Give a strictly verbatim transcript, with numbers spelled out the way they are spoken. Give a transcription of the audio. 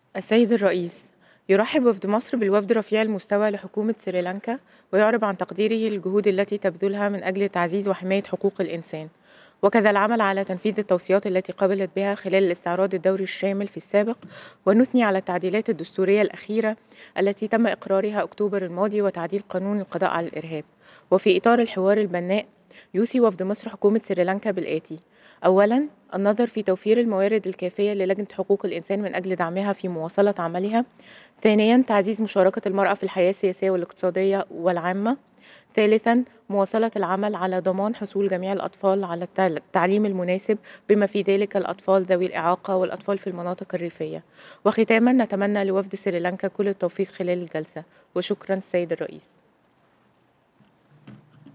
السيد الرئيس يرحب وفد مصر بالوفد رفيع المستوى لحكومة سريلانكا، ويعرب عن تقديره للجهود التي تبذلها من أجل تعزيز وحماية حقوق الإنسان، وكذا العمل على تنفيذ التوصيات التي قبلت بها خلال الاستعراض الدوري الشامل في السابق، ونثني على التعديلات الدستورية الأخيرة التي تم إقرارها أكتوبر الماضي وتعديل قانون القضاء على الإرهاب. وفي إطار الحوار البناء يوصي وفد مصر حكومة سريلانكا بالآتي: أولاً، النظر في توفير الموارد الكافية للجنة حقوق الإنسان من أجل دعمها في مواصلة عملها. ثانياً، تعزيز مشاركة المرأة في الحياة السياسية والاقتصادية والعامة. ثالثاً، مواصلة العمل على ضمان حصول جميع الأطفال على التع- التعليم المناسب، بما في ذلك الأطفال ذوي الإعاقة والأطفال في المناطق الريفية. وختاماً، نتمنى لوفد سريلانكا كل التوفيق خلال الجلسة. وشكراً السيد الرئيس.